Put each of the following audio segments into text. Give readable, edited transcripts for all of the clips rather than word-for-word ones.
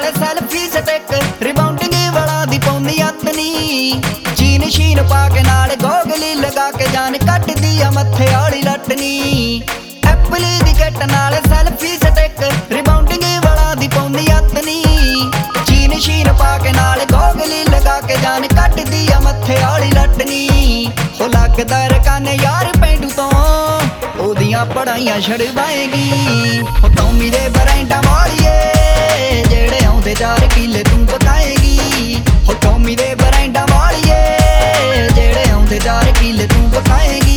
selfie stick rebounding ਵਾਲਾ ਦੀ ਪਾਉਂਦੀ ਅਤਨੀ ਚੀਨ ਸ਼ੀਨ ਪਾ ਕੇ ਨਾਲ ਗੋਗਲੀ ਲਗਾ ਕੇ ਜਾਨ ਕੱਟਦੀ ਆ ਮੱਥੇ ਵਾਲੀ ਲਟਨੀ ਐਪਲ ਦੀ ਕਿੱਟ ਨਾਲ ਸੈਲਫੀ ਸਟਿਕ ਰਿਬਾਉਂਡਿੰਗ ਵਾਲਾ ਦੀ ਪਾਉਂਦੀ ਅਤਨੀ ਚੀਨ ਸ਼ੀਨ ਪਾ ਕੇ ਨਾਲ ਗੋਗਲੀ ਲਗਾ ਕੇ ਜਾਨ ਕੱਟਦੀ ਆ ਮੱਥੇ ਵਾਲੀ ਲਟਨੀ ਹੋ ਲੱਗਦਾ ਰਕਾਨੇ ਯਾਰ ਪੈਂਡੂ ਤੋਂ ਉਹਦੀਆਂ ਪੜਾਈਆਂ ਛੜਵਾਏਗੀ ਹੋ ਟੌਮੀ ਦੇ ਬਰੈਂਡਾ ਵਾਲੀਏ ਜਿਹੜੇ ਆਉਂਦੇ 4 ਕਿੱਲੇ ਤੂੰ ਪਕਾਏਗੀ ਹੋ ਟੌਮੀ ਦੇ ਬਰੈਂਡਾ ਵਾਲੀਏ ਜਿਹੜੇ ਆਉਂਦੇ 4 ਕਿੱਲੇ ਤੂੰ ਪਕਾਏਗੀ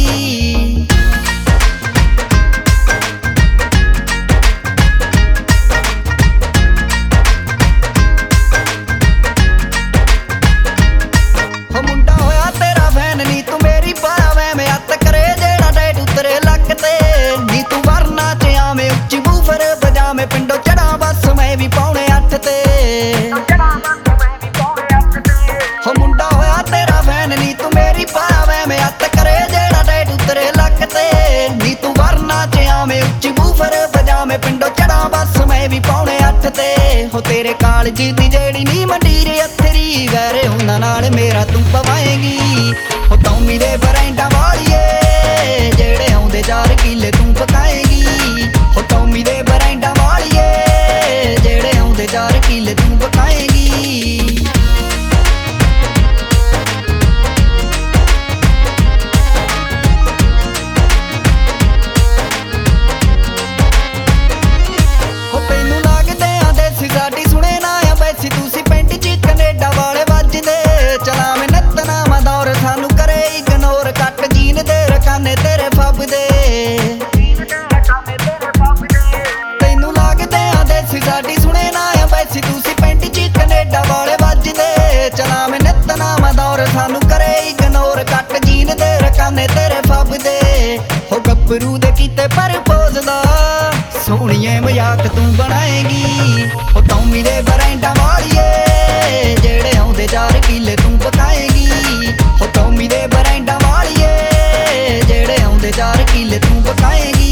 ਪਿੰਡੋਂ ਚੜਾ ਬਸ ਮੈਂ ਵੀ ਪੌਣੇ 8 ਤੇ ਹੋ ਮੁੰਡਾ ਹੋਇਆ ਤੇਰਾ ਫੈਨ ਨੀ ਤੂੰ ਮੇਰੀ ਪਾਵੇਂ ਮੈਂ ਅੱਤ ਕਰੇ ਜਿਹੜਾ ਡੇਟ ਉਤਰੇ ਲੱਕ ਤੇ ਨੀ ਤੂੰ ਵਰਨਾ ਚ ਆਵੇਂ ਉੱਚੀ ਬੂਫਰ ਵਜਾਵੇਂ ਪਿੰਡੋਂ ਚੜਾ ਬਸ ਮੈਂ ਵੀ ਪੌਣੇ 8 ਤੇ ਹੋ ਤੇਰੇ ਕਾਲਜ ਦੀ ਜਿਹੜੀ ਨੀ ਮੰਡੀਰ ਅਥਰੀ ਵੈਰੇ ਉਹਨਾਂ ਨਾਲ ਮੇਰਾ ਤੂੰ ਪਵਾਏਗੀ ਹੋ ਟੌਮੀ ਦੇ ਬਰੈਂਡਾ ਵਾਲੀਏ ਜਿਹੜੇ ਆਉਂਦੇ 4 ਕਿੱਲੇ ਤੂੰ ਪਕਾਏਗੀ ਹੋ ਟੌਮੀ ਦੇ ਬਰੈਂਡਾ ਵਾਲੀਏ ਜਿਹੜੇ ਆਉਂਦੇ 4 ਕਿੱਲੇ ਤੂੰ ਪਕਾਏਗੀ ਹੋ ਤੈਨੂੰ ਲੱਗਦੇ ਆ ਦੇਸੀ ਸਾਡੀ ਸੁਣੇ ਨਾ ਆ ਬੈਸੀ ਤੁਸੀਂ ਪਿੰਡ 'ਚ ਕੈਨੇਡਾ ਵਾਲੇ ਵੱਜਦੇ ਚਲਾਵੇਂ ਨੱਤਨਾ ਦੌਰ ਸਾਨੂੰ ਕਰੇ ਇਗਨੋਰ ਕੱਟ ਜੀਨ ਦੇ ਰਕਾਨੇ ਤੇਰੇ ਫੱਬਦੇ ਸਾਡੀ ਸੁਣੇ ਨਾ ਆ ਬੈਸੀ ਤੁਸੀਂ ਪਿੰਡ 'ਚ ਕੈਨੇਡਾ ਵਾਲੇ ਵੱਜਦੇ ਚਲਾਵੇਂ ਨਿਤਨਾਮਾ ਦੌਰ ਸਾਨੂੰ ਕਰੇ ਇਗਨੋਰ ਕੱਟ ਜੀਨ ਦੇ ਰਕਾਨੇ ਤੇਰੇ ਫੱਬਦੇ ਹੋ ਗੱਭਰੂ ਦੇ ਕੀਤੇ ਪ੍ਰਪੋਜ਼ ਦਾ ਸੋਹਣੀਏ ਮਜ਼ਾਕ ਤੂੰ ਬਣਾਏਗੀ ਹੋ ਟੌਮੀ ਦੇ ਬਰੈਂਡਾ ਵਾਲੀਏ ਜਿਹੜੇ ਆਉਂਦੇ 4 ਕਿੱਲੇ ਤੂੰ ਪਕਾਏਗੀ ਹੋ ਟੌਮੀ ਦੇ ਬਰੈਂਡਾ ਵਾਲੀਏ ਜਿਹੜੇ ਆਉਂਦੇ 4 ਕਿੱਲੇ ਤੂੰ ਪਕਾਏਗੀ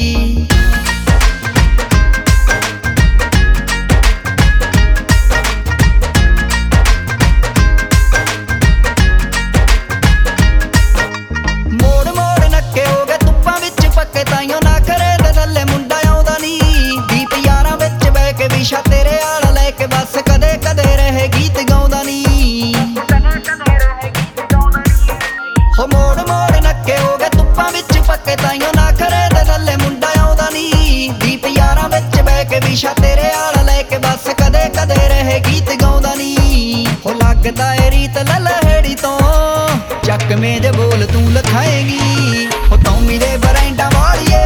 ਵਿਸ਼ਾ ਤੇਰੇ ਆਲਾ ਲੈ ਕੇ ਬਸ ਕਦੇ ਕਦੇ ਰਹੇ ਗੀਤ ਗਾਉਂਦਾ ਨੀ ਹੋ ਮੋੜ ਮੋੜ ਨੱਕੇ ਹੋ ਗਏ ਧੁੱਪਾਂ ਵਿੱਚ ਪੱਕੇ ਤਾਈਓ ਨਾ ਖਰੇ ਦੇ ਥੱਲੇ ਮੁੰਡਾ ਆਉਂਦਾ ਨੀ ਦੀਪ ਯਾਰਾਂ ਵਿੱਚ ਬਹਿ ਕੇ ਵਿਸ਼ਾ ਤੇਰੇ ਆਲਾ ਲੈ ਕੇ ਬਸ ਕਦੇ ਕਦੇ ਰਹੇ ਗੀਤ ਗਾਉਂਦਾ ਨੀ ਹੋ ਲੱਗਦਾ ਏ ਰੀਤ ਲਲਹੜੀ ਤੋਂ ਚੱਕਵੇਂ ਦੇ ਬੋਲ ਤੂੰ ਲਿਖਾਏਗੀ ਹੋ ਟੌਮੀ ਦੇ ਬਰੈਂਡਾ ਵਾਲੀਏ